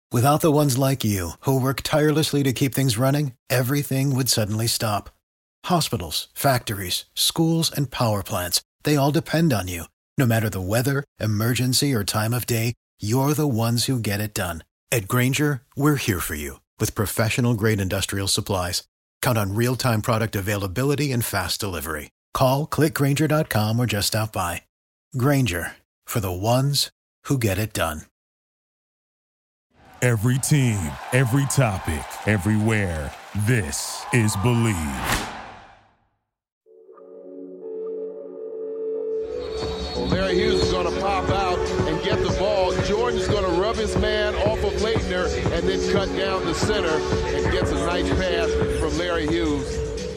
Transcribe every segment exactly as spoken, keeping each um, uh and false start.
Without the ones like you, who work tirelessly to keep things running, everything would suddenly stop. Hospitals, factories, schools, and power plants, they all depend on you. No matter the weather, emergency, or time of day, you're the ones who get it done. At Grainger, we're here for you with professional-grade industrial supplies. Count on real-time product availability and fast delivery. Call, click Grainger dot com, or just stop by. Grainger, for the ones who get it done. Every team, every topic, everywhere. This is Believe. Well, Larry Hughes is going to pop out and get the ball. Jordan's going to rub his man off of Leitner and then cut down the center and gets a nice pass from Larry Hughes.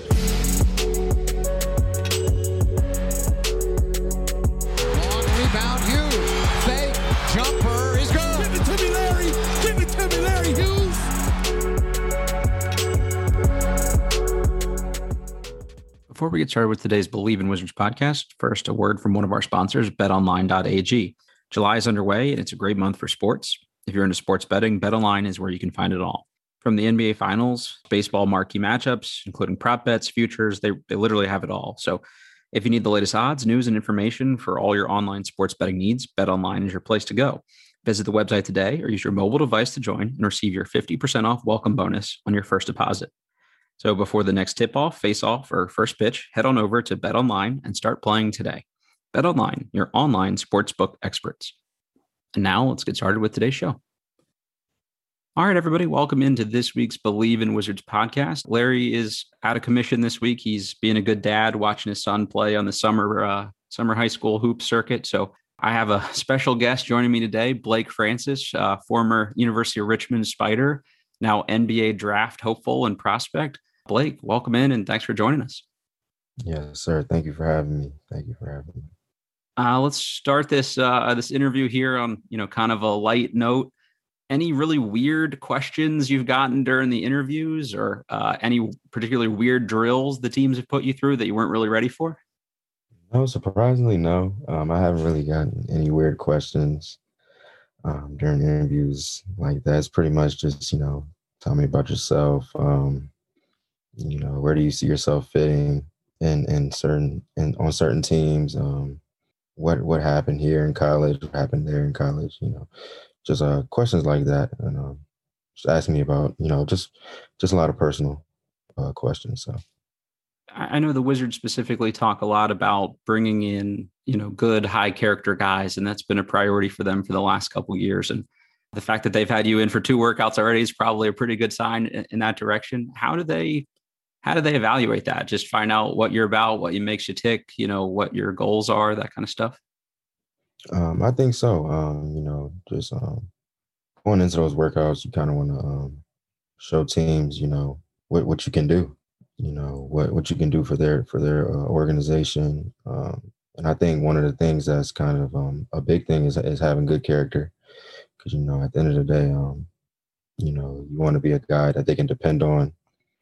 Long rebound, Hughes. Fake, jumper is good. Give it to me, Larry. Give it to me, Larry Hughes. Before we get started with today's Believe in Wizards podcast, first a word from one of our sponsors, bet online dot a g. July is underway, and it's a great month for sports. If you're into sports betting, BetOnline is where you can find it all. From the N B A Finals, baseball marquee matchups, including prop bets, futures, they, they literally have it all. So if you need the latest odds, news, and information for all your online sports betting needs, BetOnline is your place to go. Visit the website today or use your mobile device to join and receive your fifty percent off welcome bonus on your first deposit. So before the next tip-off, face-off, or first pitch, head on over to BetOnline and start playing today. BetOnline, your online sportsbook experts. And now let's get started with today's show. All right, everybody, welcome into this week's Believe in Wizards podcast. Larry is out of commission this week. He's being a good dad, watching his son play on the summer uh, summer high school hoop circuit. So I have a special guest joining me today, Blake Francis, uh, former University of Richmond Spider, now N B A draft hopeful and prospect. Blake, welcome in and thanks for joining us. Yes, sir. Thank you for having me. Thank you for having me. Uh, let's start this uh, this interview here on, you know, kind of a light note. Any really weird questions you've gotten during the interviews, or uh, any particularly weird drills the teams have put you through that you weren't really ready for? No, surprisingly, no. Um, I haven't really gotten any weird questions um, during interviews like that. It's pretty much just, you know, tell me about yourself. Um, you know, where do you see yourself fitting in in certain in on certain teams? Um, what what happened here in college? What happened there in college? You know, just uh, questions like that, and um, just asking me about, you know, just just a lot of personal uh, questions. So. I know the Wizards specifically talk a lot about bringing in, you know, good high character guys, and that's been a priority for them for the last couple of years. And the fact that they've had you in for two workouts already is probably a pretty good sign in, in that direction. How do they, how do they evaluate that? Just find out what you're about, what makes you tick, you know, what your goals are, that kind of stuff. Um, I think so. Um, you know, just um, going into those workouts, you kind of want to um, show teams, you know, what what you can do. You know, what, what you can do for their for their uh, organization. Um, and I think one of the things that's kind of um, a big thing is is having good character, because, you know, at the end of the day, um, you know, you want to be a guy that they can depend on,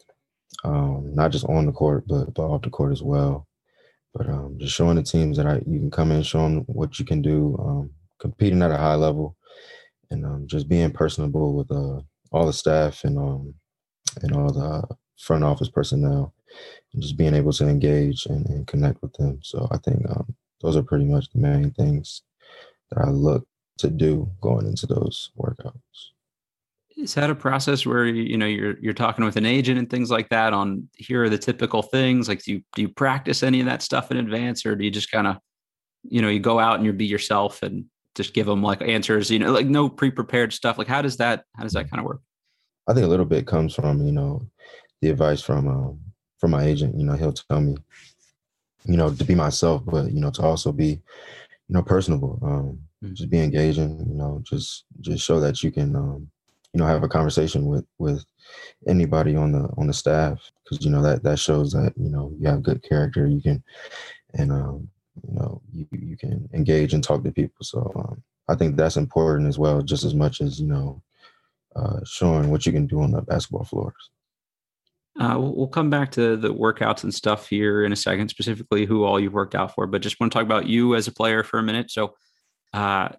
um, not just on the court, but, but off the court as well. But um, just showing the teams that I, you can come in, show them what you can do, um, competing at a high level, and um, just being personable with uh, all the staff and um, and all the front office personnel, and just being able to engage and, and connect with them. So I think um, those are pretty much the main things that I look to do going into those workouts. Is that a process where, you know, you're you're talking with an agent and things like that on, here are the typical things? Like, do you do you practice any of that stuff in advance, or do you just kind of, you know, you go out and you be yourself and just give them like answers, you know, like no pre-prepared stuff? Like, how does that how does that kind of work? I think a little bit comes from, you know, the advice from um, from my agent. You know, he'll tell me, you know, to be myself, but, you know, to also be, you know, personable, um, mm-hmm. just be engaging, you know, just just show that you can, um, you know, have a conversation with with anybody on the on the staff, because, you know, that that shows that, you know, you have good character. You can, and um, you know, you you can engage and talk to people. So um, I think that's important as well, just as much as, you know, uh, showing what you can do on the basketball floors. Uh, we'll, we'll come back to the workouts and stuff here in a second, specifically who all you've worked out for, but just want to talk about you as a player for a minute. So uh,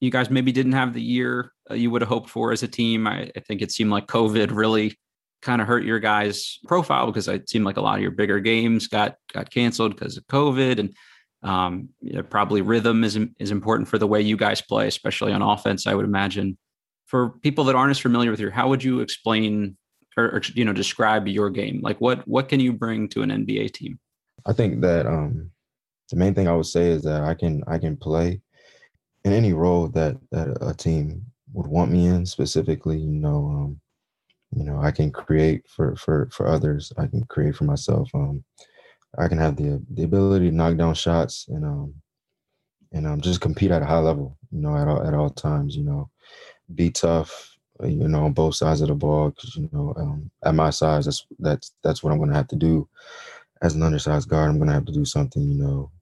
you guys maybe didn't have the year uh, you would have hoped for as a team. I, I think it seemed like COVID really kind of hurt your guys' profile because it seemed like a lot of your bigger games got got canceled because of COVID. And um, you know, probably rhythm is is important for the way you guys play, especially on offense, I would imagine. For people that aren't as familiar with you, how would you explain or, or you know describe your game? Like what what can you bring to an N B A team? I think that um, the main thing I would say is that I can I can play in any role that that a team would want me in. Specifically, you know, um, you know, I can create for for for others. I can create for myself. Um, I can have the the ability to knock down shots and um and um just compete at a high level. You know, at all at all times. You know, be tough. You know, on both sides of the ball. Because you know, um, at my size, that's that's that's what I'm going to have to do. As an undersized guard, I'm going to have to do something. You know,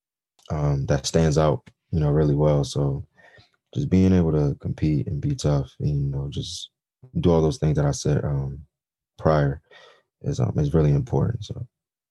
um, that stands out. You know, really well. So just being able to compete and be tough, and you know, just do all those things that I said um, prior is um, is really important. So,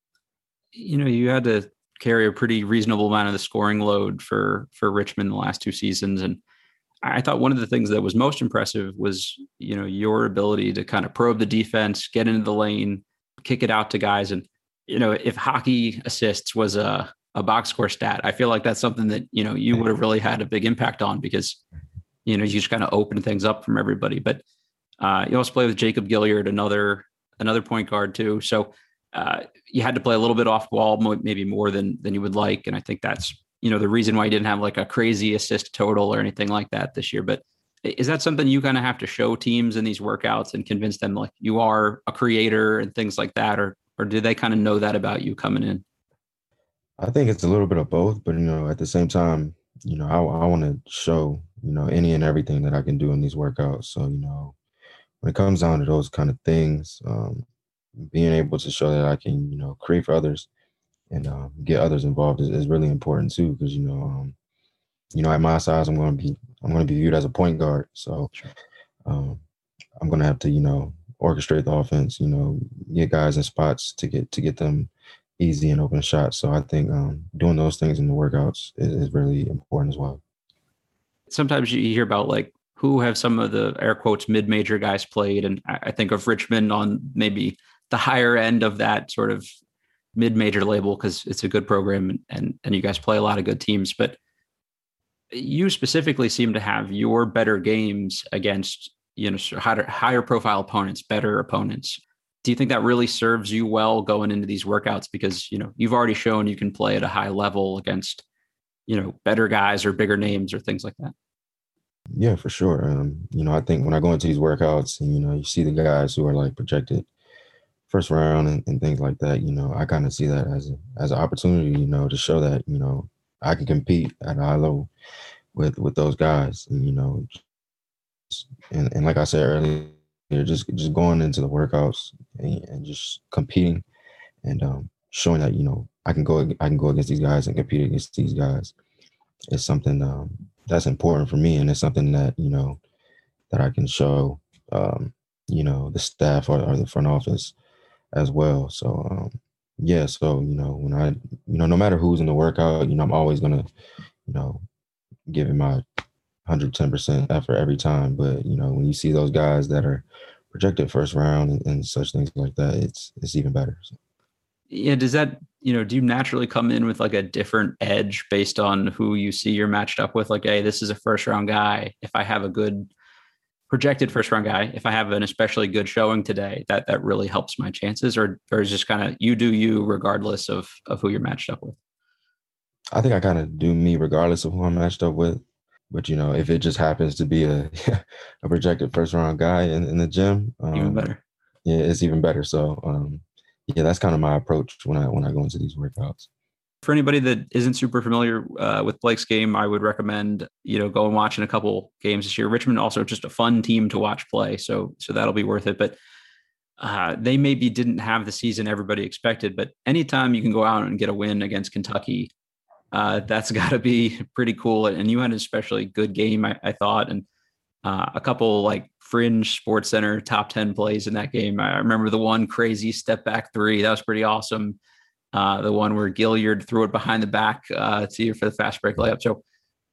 you know, you had to carry a pretty reasonable amount of the scoring load for for Richmond the last two seasons, and I thought one of the things that was most impressive was, you know, your ability to kind of probe the defense, get into the lane, kick it out to guys, and you know, if hockey assists was a a box score stat, I feel like that's something that, you know, you would have really had a big impact on because, you know, you just kind of open things up from everybody. But uh, you also play with Jacob Gilliard, another another point guard too. So uh, you had to play a little bit off ball, maybe more than than you would like. And I think that's, you know, the reason why you didn't have like a crazy assist total or anything like that this year. But is that something you kind of have to show teams in these workouts and convince them like you are a creator and things like that? Or or do they kind of know that about you coming in? I think it's a little bit of both, but you know, at the same time, you know, I, I want to show, you know, any and everything that I can do in these workouts. So, you know, when it comes down to those kind of things, um, being able to show that I can, you know, create for others and um, get others involved is, is really important too. Because you know, um, you know, at my size, I'm going to be, I'm going to be viewed as a point guard. So, um, I'm going to have to, you know, orchestrate the offense. You know, get guys in spots to get to get them easy and open shots. So I think um, doing those things in the workouts is, is really important as well. Sometimes you hear about like who have some of the air quotes mid-major guys played. And I think of Richmond on maybe the higher end of that sort of mid-major label because it's a good program and, and you guys play a lot of good teams. But you specifically seem to have your better games against, you know, higher, higher profile opponents, better opponents. Do you think that really serves you well going into these workouts? Because, you know, you've already shown you can play at a high level against, you know, better guys or bigger names or things like that. Yeah, for sure. Um, you know, I think when I go into these workouts and, you know, you see the guys who are like projected first round and, and things like that, you know, I kind of see that as a, as an opportunity, you know, to show that, you know, I can compete at a high level with, with those guys, and, you know, and, and like I said earlier, just just going into the workouts and, and just competing and um, showing that, you know, I can go I can go against these guys and compete against these guys is something um, that's important for me, and it's something that, you know, that I can show um, you know, the staff or, or the front office as well. So um, yeah, so you know, when I you know, no matter who's in the workout, you know, I'm always gonna, you know, give it my one hundred ten percent effort every time. But, you know, when you see those guys that are projected first round and, and such things like that, it's it's even better. So. Yeah. Does that, you know, do you naturally come in with like a different edge based on who you see you're matched up with? Like, hey, this is a first round guy. If I have a good projected first round guy, if I have an especially good showing today, that that really helps my chances, or or is just kind of you do you regardless of of who you're matched up with? I think I kind of do me regardless of who I'm matched up with. But, you know, if it just happens to be a a projected first round guy in, in the gym, um, Even better. Yeah, it's even better. So, um, yeah, that's kind of my approach when I when I go into these workouts. For anybody that isn't super familiar uh, with Blake's game, I would recommend, you know, go and watching a couple games this year. Richmond also just a fun team to watch play. So, so that'll be worth it. But uh, they maybe didn't have the season everybody expected, but anytime you can go out and get a win against Kentucky, Uh, that's got to be pretty cool. And you had an especially good game, I, I thought, and uh, a couple like fringe Sports Center top ten plays in that game. I remember the one crazy step back three. That was pretty awesome. Uh, the one where Gilliard threw it behind the back uh, to you for the fast break layup. So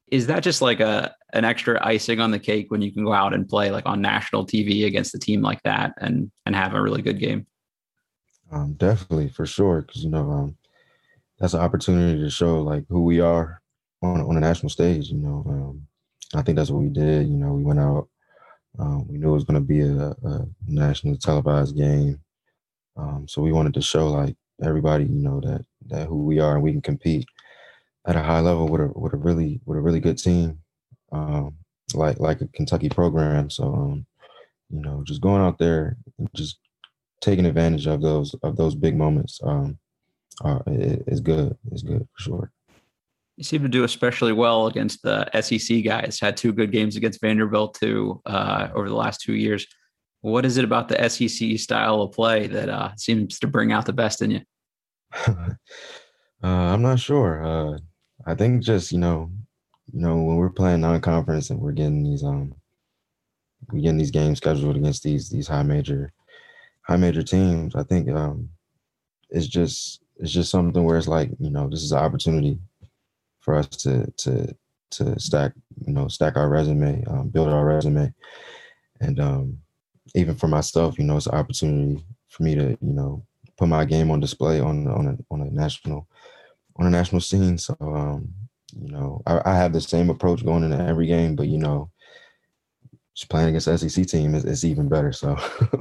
Is that just like a an extra icing on the cake when you can go out and play like on national T V against a team like that and and have a really good game? Um, definitely, for sure, because you know um, that's an opportunity to show like who we are on on a national stage. You know, um, I think that's what we did. You know, we went out. Um, we knew it was going to be a, a nationally televised game, um, so we wanted to show like everybody, you know, that that who we are and we can compete at a high level with a with a really with a really good team, um, like like a Kentucky program. So, um, you know, just going out there and just taking advantage of those of those big moments um, uh, is good. Is good for sure. You seem to do especially well against the S E C guys. Had two good games against Vanderbilt too uh, over the last two years. What is it about the S E C style of play that uh, seems to bring out the best in you? uh, I'm not sure. Uh, I think just you know, you know, when we're playing non-conference and we're getting these um, we're getting these games scheduled against these these high major high major teams. I think um, it's just it's just something where it's like you know, this is an opportunity for us to to to stack you know stack our resume, um, build our resume, and um, even for myself, you know, it's an opportunity for me to you know put my game on display on on a on a national on a national scene. So um, you know, I, I have the same approach going into every game, but you know, just playing against the S E C team is, is even better. So.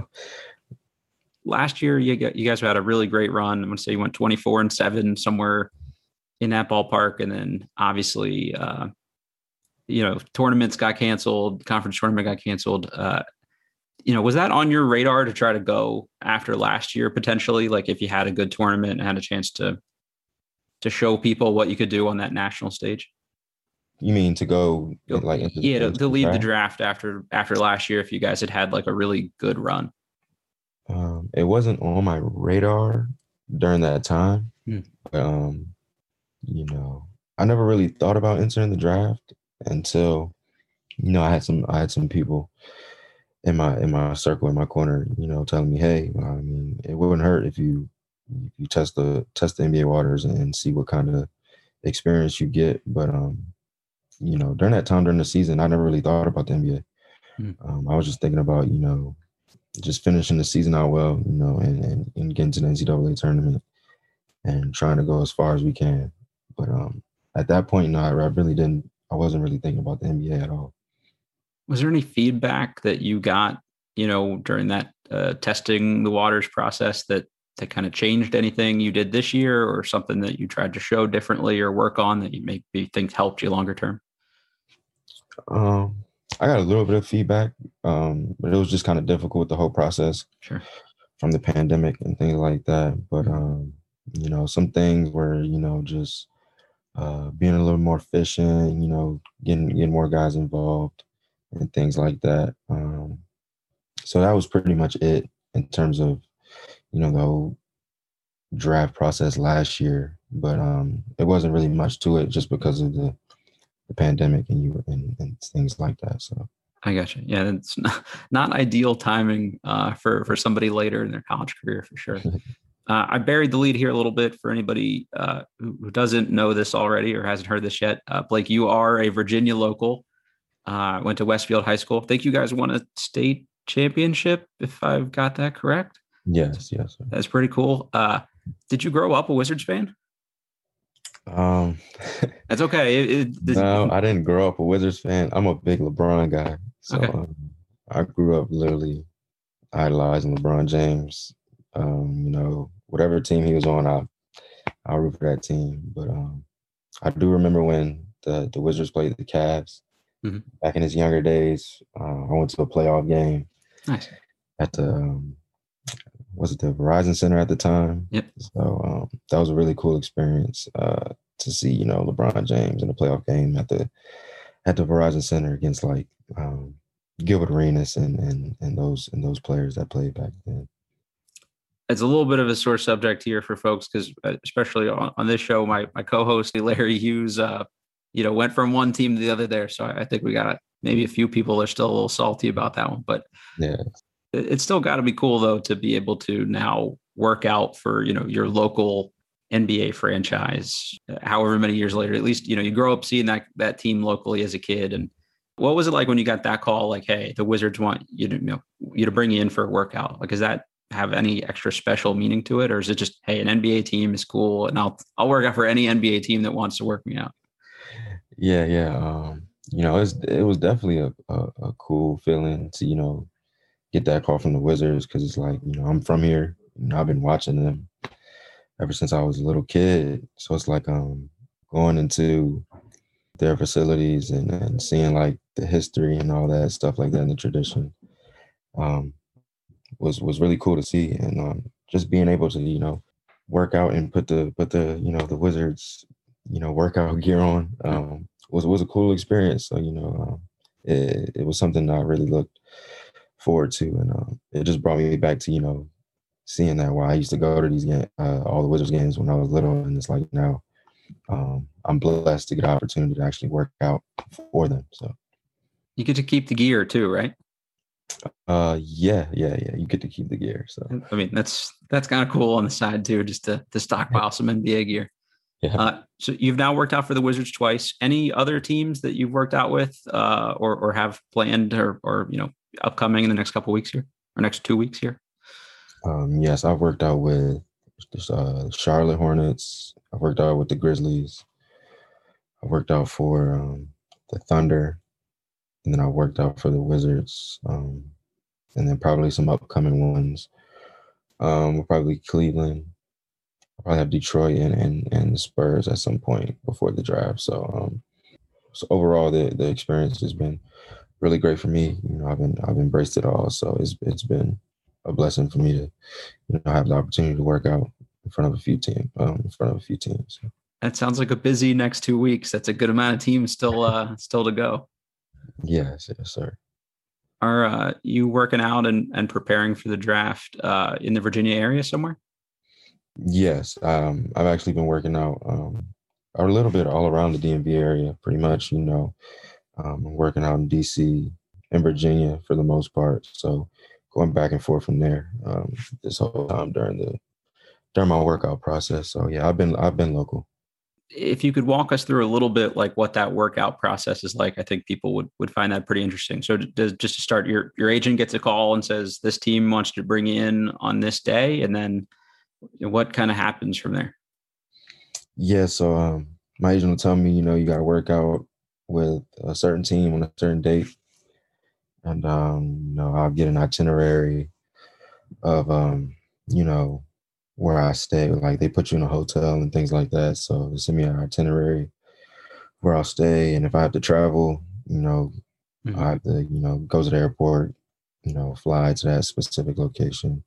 Last year, you got, you guys had a really great run. I'm going to say you went twenty-four and seven somewhere in that ballpark. And then obviously, uh, you know, tournaments got canceled, conference tournament got canceled. Uh, you know, was that on your radar to try to go after last year potentially? Like if you had a good tournament and had a chance to, to show people what you could do on that national stage? You mean to go like into yeah, the, to, to lead the draft after after last year if you guys had had like a really good run? Um, it wasn't on my radar during that time. Hmm. But, um, you know, I never really thought about entering the draft until, you know, I had some I had some people in my in my circle in my corner, you know, telling me, hey, I mean, it wouldn't hurt if you if you test the test the N B A waters and see what kind of experience you get. But um, you know, during that time during the season, I never really thought about the N B A. Hmm. Um, I was just thinking about, you know, just finishing the season out well, you know, and, and, and getting to the N C double A tournament and trying to go as far as we can. But um, at that point, no, I really didn't, I wasn't really thinking about the N B A at all. Was there any feedback that you got, you know, during that uh, testing the waters process that, that kind of changed anything you did this year or something that you tried to show differently or work on that you maybe think helped you longer term? Um, I got a little bit of feedback, um, but it was just kind of difficult with the whole process. Sure. From the pandemic and things like that. But, um, you know, some things were, you know, just uh, being a little more efficient, you know, getting, getting more guys involved and things like that. Um, so that was pretty much it in terms of, you know, the whole draft process last year. But um, it wasn't really much to it just because of the, the pandemic and you and, and things like that. So. I gotcha. Yeah, it's not, not ideal timing uh, for for somebody later in their college career for sure. Uh, I buried the lead here a little bit for anybody uh, who, who doesn't know this already or hasn't heard this yet. Uh, Blake, you are a Virginia local. Uh, went to Westfield High School. I think you guys won a state championship, if I've got that correct. Yes, yes. Sir. That's pretty cool. Uh, did you grow up a Wizards fan? Um, That's okay. It, it, this, no, I didn't grow up a Wizards fan. I'm a big LeBron guy. So okay. um, I grew up literally idolizing LeBron James. Um, you know, whatever team he was on, I I root for that team. But um, I do remember when the, the Wizards played the Cavs mm-hmm. back in his younger days. Uh, I went to a playoff game. Nice. At the um, was it the Verizon Center at the time? Yep. So um, that was a really cool experience uh, to see, you know, LeBron James in a playoff game at the at the Verizon Center against like um, Gilbert Arenas and and and those and those players that played back then. It's a little bit of a sore subject here for folks because, especially on, on this show, my my co-host Larry Hughes, uh, you know, went from one team to the other there. So I, I think we got maybe a few people are still a little salty about that one, but yeah, it, it's still got to be cool though to be able to now work out for you know your local N B A franchise, however many years later. At least, you know, you grow up seeing that that team locally as a kid. And what was it like when you got that call? Like, hey, the Wizards want you to, you know, you to bring you in for a workout. Like, does that have any extra special meaning to it, or is it just, hey, an N B A team is cool, and I'll I'll work out for any N B A team that wants to work me out? Yeah, yeah. Um, you know, it's it was definitely a, a, a cool feeling to, you know, get that call from the Wizards, because it's like, you know, I'm from here. You know, I've been watching them ever since I was a little kid. So it's like um going into their facilities and, and seeing like the history and all that stuff like that, and the tradition um was was really cool to see. And um just being able to, you know, work out and put the put the, you know, the Wizards, you know, workout gear on um was was a cool experience. So, you know, um, it, it was something that I really looked forward to. And um, it just brought me back to, you know, seeing that while I used to go to these games, uh, all the Wizards games when I was little. And it's like now um, I'm blessed to get an opportunity to actually work out for them. So you get to keep the gear too, right? Uh, yeah, yeah, yeah. You get to keep the gear. So I mean, that's that's kind of cool on the side too, just to to stockpile some N B A gear. Yeah. Uh, so you've now worked out for the Wizards twice. Any other teams that you've worked out with, uh, or or have planned, or or you know, upcoming in the next couple of weeks here, or next two weeks here? Um, yes, I've worked out with uh, Charlotte Hornets. I've worked out with the Grizzlies. I worked out for um, the Thunder, and then I worked out for the Wizards, um, and then probably some upcoming ones. Um, probably Cleveland. I'll probably have Detroit and, and and the Spurs at some point before the draft. So, um, so overall, the the experience has been really great for me. You know, I've been I've embraced it all. So it's it's been a blessing for me to, you know, have the opportunity to work out in front of a few team, um, in front of a few teams. That sounds like a busy next two weeks. That's a good amount of teams still uh, still to go. Yes, yes, sir. Are uh, you working out and, and preparing for the draft uh, in the Virginia area somewhere? Yes, um, I've actually been working out um, a little bit all around the D M V area, pretty much. You know, um, I'm working out in D C and Virginia for the most part. So going back and forth from there um, this whole time during the during my workout process. So yeah, I've been I've been local. If you could walk us through a little bit like what that workout process is like, I think people would would find that pretty interesting. So does, just to start, your your agent gets a call and says, this team wants to bring you in on this day. And then what kind of happens from there? Yeah, so um, my agent will tell me, you know, you got to work out with a certain team on a certain date. And, um, you know, I'll get an itinerary of, um, you know, where I stay. Like they put you in a hotel and things like that. So they send me an itinerary where I'll stay. And if I have to travel, you know, mm-hmm. I have to, you know, go to the airport, you know, fly to that specific location,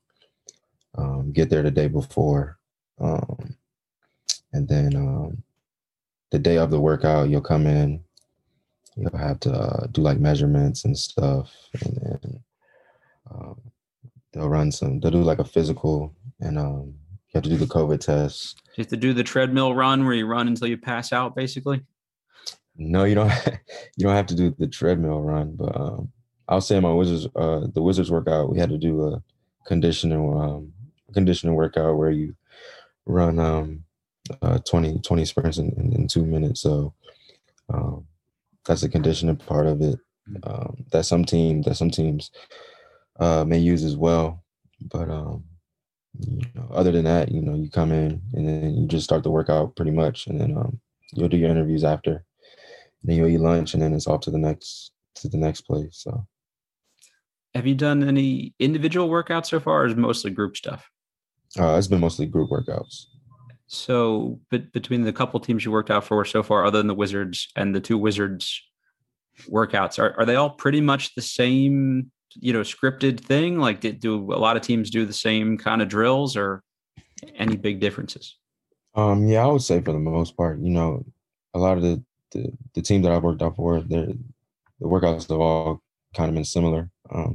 um, get there the day before. Um, and then um, the day of the workout, you'll come in, you'll have to uh, do like measurements and stuff. And then um, they'll run some, they'll do like a physical, and um, you have to do the COVID test. You have to do the treadmill run where you run until you pass out, basically? No, you don't. You don't have to do the treadmill run, but um, I'll say my Wizards, uh, the Wizards workout, we had to do a conditioning, um, conditioning workout where you run um, uh, twenty, twenty sprints in, in, in two minutes. So um, that's the conditioning part of it. Um, that some team, that some teams uh, may use as well, but um, you know, other than that, you know, you come in and then you just start the workout pretty much, and then um, you'll do your interviews after. Then you'll eat lunch, and then it's off to the next to the next place. So, have you done any individual workouts so far, or is it mostly group stuff? Uh, it's been mostly group workouts. So, but between the couple teams you worked out for so far, other than the Wizards and the two Wizards workouts, are are they all pretty much the same, you know, scripted thing? Like, did, do a lot of teams do the same kind of drills, or any big differences? Um, yeah, I would say for the most part, you know, a lot of the The, the team that I've worked out for, the workouts have all kind of been similar um,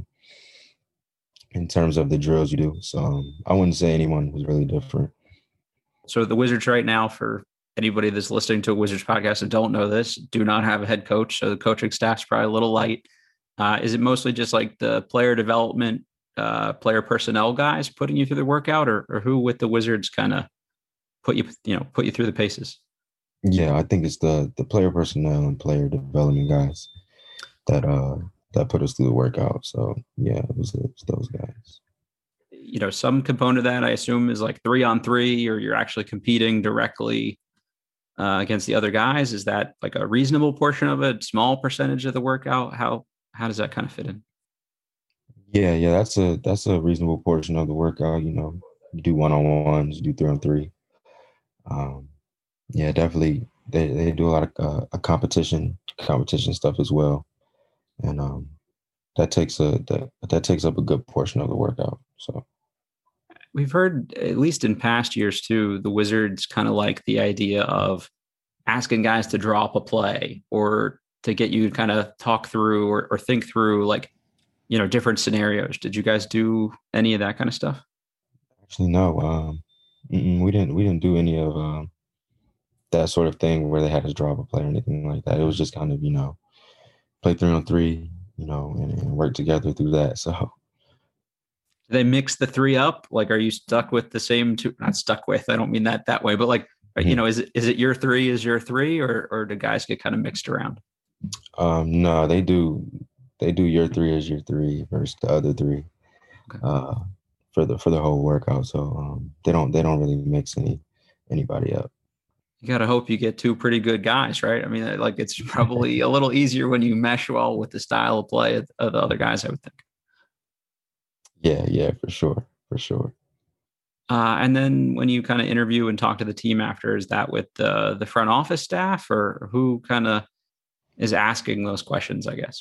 in terms of the drills you do. So um, I wouldn't say anyone was really different. So the Wizards right now, for anybody that's listening to a Wizards podcast and don't know this, do not have a head coach. So the coaching staff's probably a little light. Uh, is it mostly just like the player development, uh, player personnel guys putting you through the workout, or, or who with the Wizards kind of put you, you know, put you through the paces? Yeah, I think it's the the player personnel and player development guys that uh that put us through the workout. So yeah, it was, it was those guys. You know, some component of that I assume is like three on three, or you're actually competing directly uh, against the other guys. Is that like a reasonable portion of it? Small percentage of the workout? How how does that kind of fit in? Yeah, yeah, that's a that's a reasonable portion of the workout. You know, you do one on ones, do three on three. Um, yeah, definitely. They they do a lot of uh, a competition competition stuff as well, and um, that takes a that that takes up a good portion of the workout. So We've heard, at least in past years too, the Wizards kind of like the idea of asking guys to draw up a play or to get you to kind of talk through or, or think through like, you know, different scenarios. Did you guys do any of that kind of stuff? actually, no, um, we didn't we didn't do any of um, that sort of thing where they had us draw up a play or anything like that. It was just kind of, you know, play three on three, you know, and, and work together through that. So Do they mix the three up? Like, are you stuck with the same two? Not stuck with, I don't mean that that way, but like, mm-hmm. you know, is it, is it your three is your three, or, or do guys get kind of mixed around? Um, no, they do. They do your three as your three versus the other three, Okay. uh, for the for the whole workout. So um, they don't they don't really mix any anybody up. You got to hope you get two pretty good guys, right? I mean, like it's probably a little easier when you mesh well with the style of play of, of the other guys, I would think. Yeah, yeah, for sure, for sure. Uh, and then when you kind of interview and talk to the team after, is that with the the front office staff, or who kind of is asking those questions, I guess?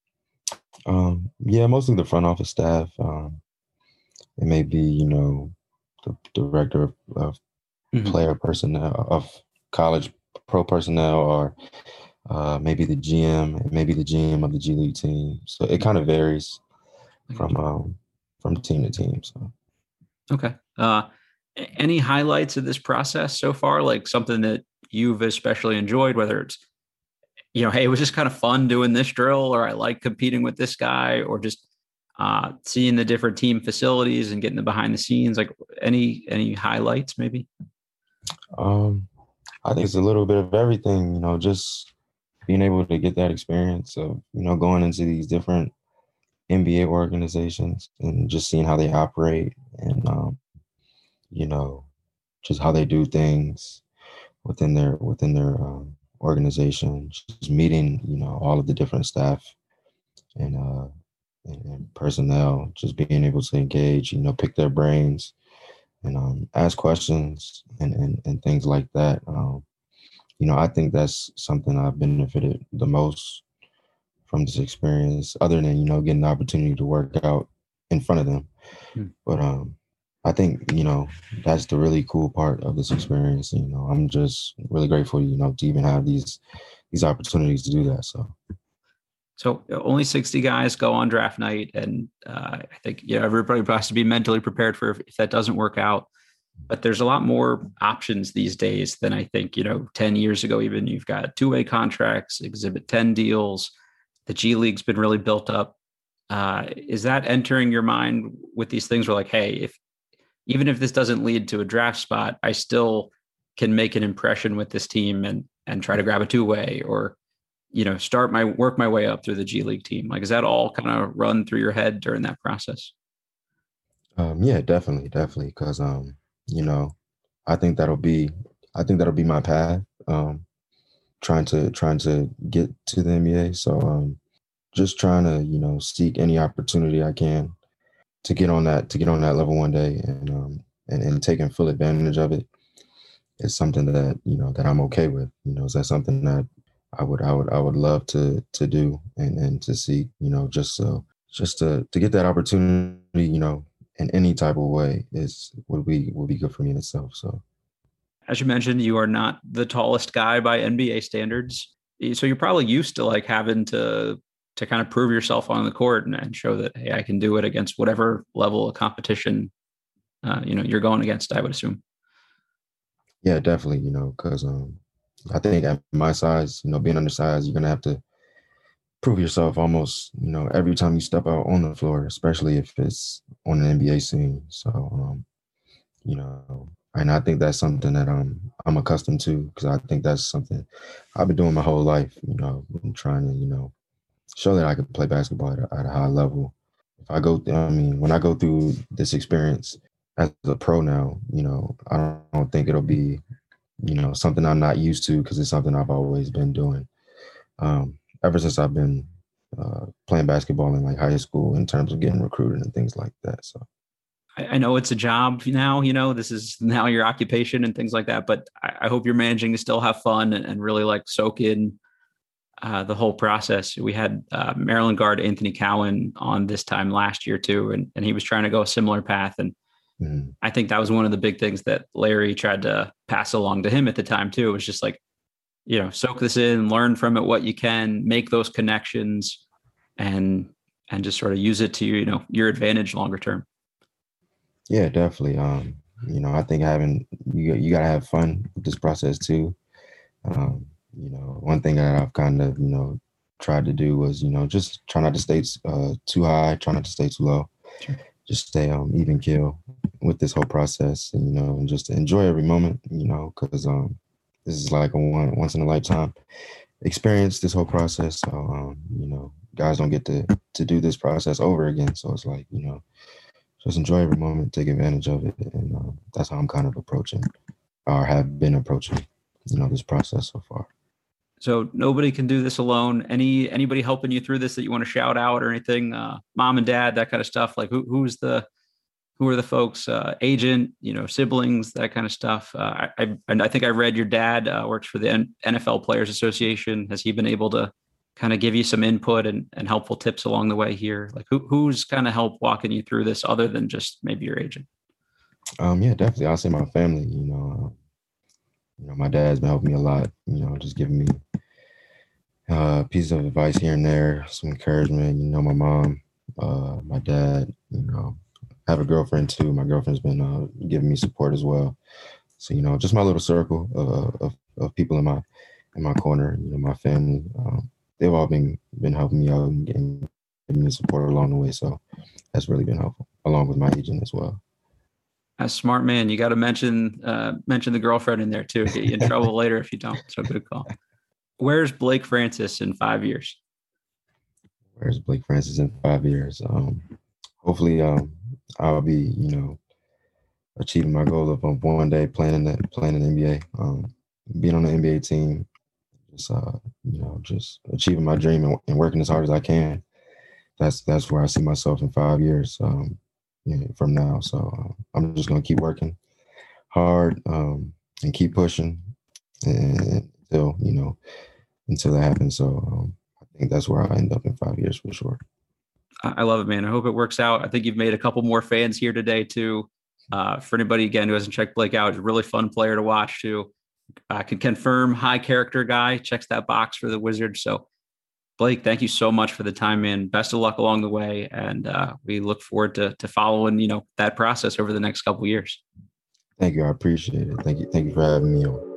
Um, yeah, mostly the front office staff. Um, it may be, you know, the director of, of mm-hmm. player personnel, of college pro personnel, or uh, maybe the G M, maybe the G M of the G League team. So it kind of varies from um, from team to team. So, okay. Uh, any highlights of this process so far? Like something that you've especially enjoyed, whether it's, you know, hey, it was just kind of fun doing this drill, or I like competing with this guy, or just uh, seeing the different team facilities and getting the behind the scenes. Like any any highlights, maybe? Um, I think it's a little bit of everything. You know, just being able to get that experience of, you know, going into these different N B A organizations and just seeing how they operate, and um, you know, just how they do things within their within their um, organization. Just meeting, you know, all of the different staff and uh, and, and personnel. Just being able to engage, you know, pick their brains and um, ask questions and, and and things like that. Um, you know, I think that's something I've benefited the most from this experience, other than, you know, getting the opportunity to work out in front of them. Hmm. But um, I think, you know, that's the really cool part of this experience. You know, I'm just really grateful, you know, to even have these these opportunities to do that. So, so only sixty guys go on draft night, and uh, I think, you know, everybody has to be mentally prepared for if, if that doesn't work out. But there's a lot more options these days than I think, you know, ten years ago. Even you've got two-way contracts, Exhibit ten deals. The G League's been really built up. Uh, is that entering your mind with these things where like, hey, if even if this doesn't lead to a draft spot, I still can make an impression with this team and and try to grab a two-way, or, you know, start my work my way up through the G League team? Like, is that all kind of run through your head during that process? Um, yeah, definitely, definitely. Because, um, you know, I think that'll be, I think that'll be my path. Um, trying to trying to get to the N B A. So um, just trying to, you know, seek any opportunity I can to get on that to get on that level one day, and um and, and taking full advantage of it is something that, you know, that I'm okay with. You know, is that something that I would I would I would love to to do and, and to see, you know, just so just to to get that opportunity, you know, in any type of way is would be would be good for me in itself. So, as you mentioned, you are not the tallest guy by N B A standards. So you're probably used to like having to to kind of prove yourself on the court and, and show that, hey, I can do it against whatever level of competition, uh, you know, you're going against, I would assume. Yeah, definitely. You know, because um, I think at my size, you know, being undersized, you're going to have to prove yourself almost, you know, every time you step out on the floor, especially if it's on an N B A scene. So, um, you know, And I think that's something that I'm I'm accustomed to, because I think that's something I've been doing my whole life. You know, been trying to, you know, show that I could play basketball at a, at a high level. If I go, th- I mean, when I go through this experience as a pro now, you know, I don't, I don't think it'll be, you know, something I'm not used to, because it's something I've always been doing um, ever since I've been uh, playing basketball in like high school, in terms of getting recruited and things like that. So. I know it's a job now, you know, this is now your occupation and things like that, but I hope you're managing to still have fun and, and really like soak in uh, the whole process. We had uh, Maryland guard Anthony Cowan on this time last year too, and, and he was trying to go a similar path. And mm-hmm. I think that was one of the big things that Larry tried to pass along to him at the time too. It was just like, you know, soak this in, learn from it what you can, make those connections, and and just sort of use it to, you know, your advantage longer term. Yeah, definitely. Um, you know, I think having you you gotta have fun with this process too. Um, you know, one thing that I've kind of, you know, tried to do was, you know, just try not to stay uh, too high, try not to stay too low. Sure. Just stay um, even keel with this whole process, and, you know, and just enjoy every moment, you know, because um, this is like a one once in a lifetime experience, this whole process. So, um, you know, guys don't get to to do this process over again. So it's like, you know, just enjoy every moment, take advantage of it. And uh, that's how I'm kind of approaching, or have been approaching, you know, this process so far. So nobody can do this alone. Any anybody helping you through this that you want to shout out or anything? Uh, mom and dad, that kind of stuff. Like who who's the who are the folks? Uh, agent, you know, siblings, that kind of stuff. Uh, I, I and I think I read your dad uh, works for the N F L Players Association. Has he been able to kind of give you some input and, and helpful tips along the way here? Like who who's kind of helped walking you through this, other than just maybe your agent? Um, yeah, definitely. I'll say my family. You know, uh, you know, my dad's been helping me a lot. You know, just giving me uh, pieces of advice here and there, some encouragement. You know, my mom, uh, my dad. You know, I have a girlfriend too. My girlfriend's been uh, giving me support as well. So, you know, just my little circle of of, of people in my in my corner. You know, my family. Um, they've all been been helping me out and getting, giving me support along the way. So that's really been helpful, along with my agent as well. A smart man. You got to mention uh, mention the girlfriend in there too. Get you in trouble later if you don't. So good call. Where's Blake Francis in five years? Where's Blake Francis in five years? Um, hopefully, um, I'll be, you know, achieving my goal of um, one day playing in the playing in the N B A, um, being on the N B A team, just uh, you know, just achieving my dream and, and working as hard as I can. That's that's where I see myself in five years. Um, Yeah, from now. So uh, I'm just going to keep working hard um, and keep pushing and, until, you know, until that happens. So um, I think that's where I'll end up in five years for sure. I love it, man. I hope it works out. I think you've made a couple more fans here today too. Uh, for anybody, again, who hasn't checked Blake out, he's a really fun player to watch too. I can confirm, high character guy, checks that box for the Wizards. So Blake, thank you so much for the time, man. Best of luck along the way. And uh, we look forward to to following, you know, that process over the next couple of years. Thank you. I appreciate it. Thank you. Thank you for having me on.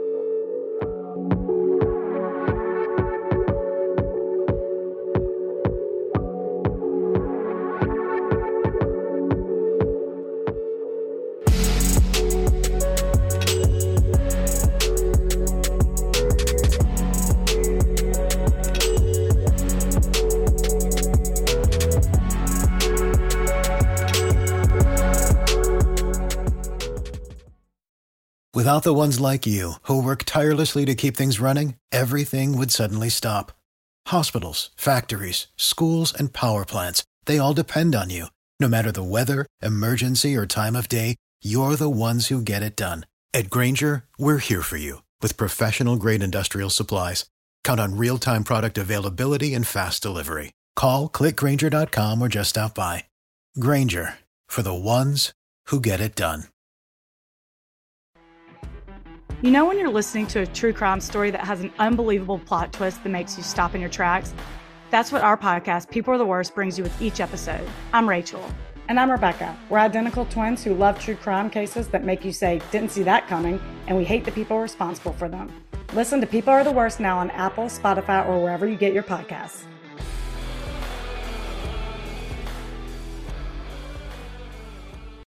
Without the ones like you, who work tirelessly to keep things running, everything would suddenly stop. Hospitals, factories, schools, and power plants, they all depend on you. No matter the weather, emergency, or time of day, you're the ones who get it done. At Grainger, we're here for you with professional-grade industrial supplies. Count on real-time product availability and fast delivery. Call, click Grainger dot com, or just stop by. Grainger, for the ones who get it done. You know when you're listening to a true crime story that has an unbelievable plot twist that makes you stop in your tracks? That's what our podcast, People Are the Worst, brings you with each episode. I'm Rachel. And I'm Rebecca. We're identical twins who love true crime cases that make you say, didn't see that coming, and we hate the people responsible for them. Listen to People Are the Worst now on Apple, Spotify, or wherever you get your podcasts.